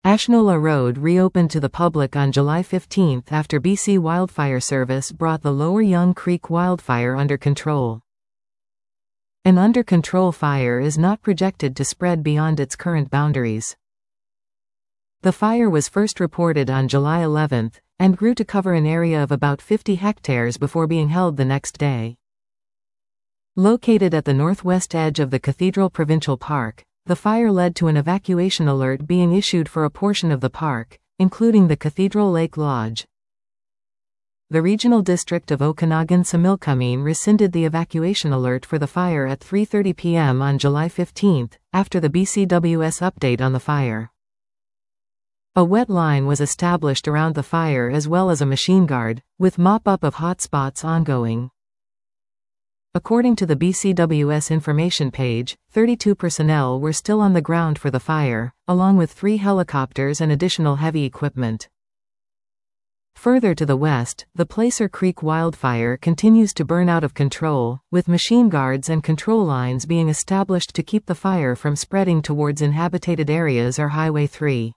Ashnola Road reopened to the public on July 15 after BC Wildfire Service brought the Lower Young Creek wildfire under control. An under-control fire is not projected to spread beyond its current boundaries. The fire was first reported on July 11, and grew to cover an area of about 50 hectares before being held the next day. Located at the northwest edge of the Cathedral Provincial Park, the fire led to an evacuation alert being issued for a portion of the park, including the Cathedral Lake Lodge. The Regional District of Okanagan-Similkameen rescinded the evacuation alert for the fire at 3:30 p.m. on July 15, after the BCWS update on the fire. A wet line was established around the fire as well as a machine guard, with mop-up of hotspots ongoing. According to the BCWS information page, 32 personnel were still on the ground for the fire, along with 3 helicopters and additional heavy equipment. Further to the west, the Placer Creek wildfire continues to burn out of control, with machine guards and control lines being established to keep the fire from spreading towards inhabited areas or Highway 3.